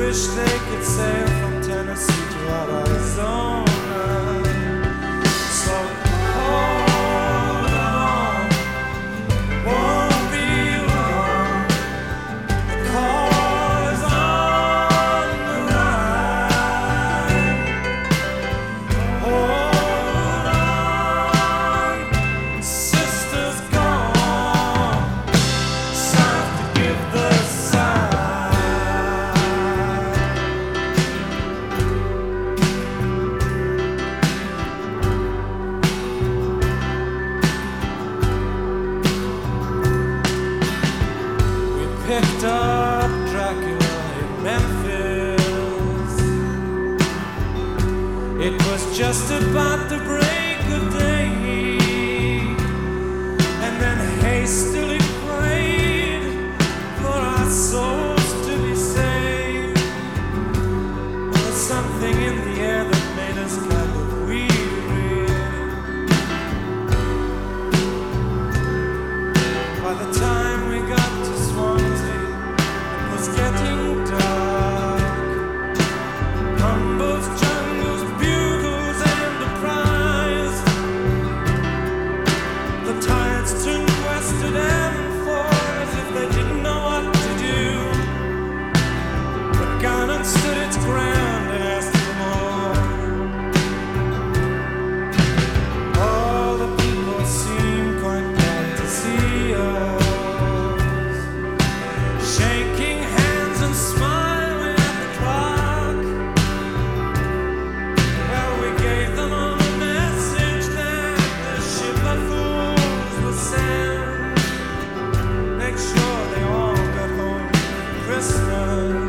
wish they could sail from Tennessee to Arizona. So hold on, won't be long. The call is on the line. Hold on, sister's gone. Time to give the sign. We picked up Dracula in Memphis. It was just about the break of day, and then hastily prayed for our souls to be saved. There's something in the air that made us kind of weary. By the time we got to Swansea, it was getting dark. Humboldt jungles, bugles, and a prize. The tides turned westward and forward as if they didn't know what to do. But Garnet stood its ground and asked for more. All the people seemed quite glad to see us, shaking hands and smiling at the clock. Well, we gave them all a message that the ship of fools would send. Make sure they all got home for Christmas.